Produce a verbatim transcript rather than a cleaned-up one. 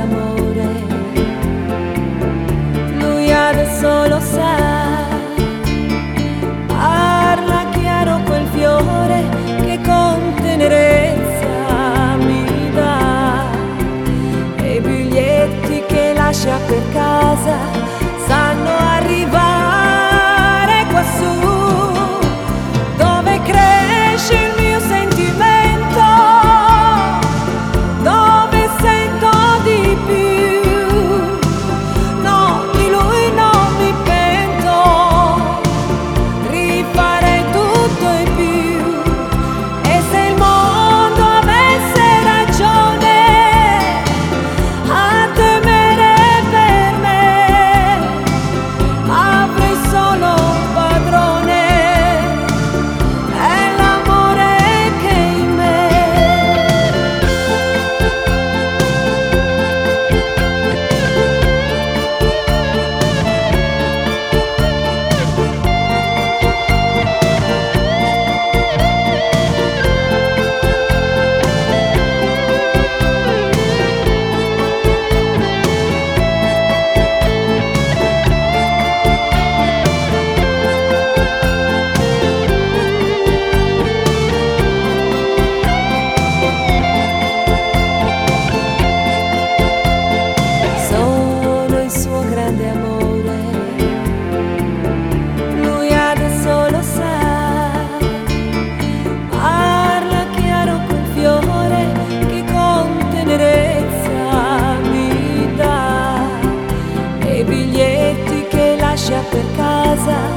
amore, lui adesso lo sa, parla chiaro quel fiore che con tenerezza mi dà, e i biglietti che lascia per casa sanno arrivare quassù, dove cresce il mio sentimento, dove sento di più. No, di lui non mi pento, rifarei tutto e più. E se il mondo avesse ragione a temere per me, avrei solo un padrone, è l'amore che è in me. Sono il suo grande amore, lui adesso lo sa, parla chiaro quel fiore che con tenerezza mi dà, e i biglietti che lascia per casa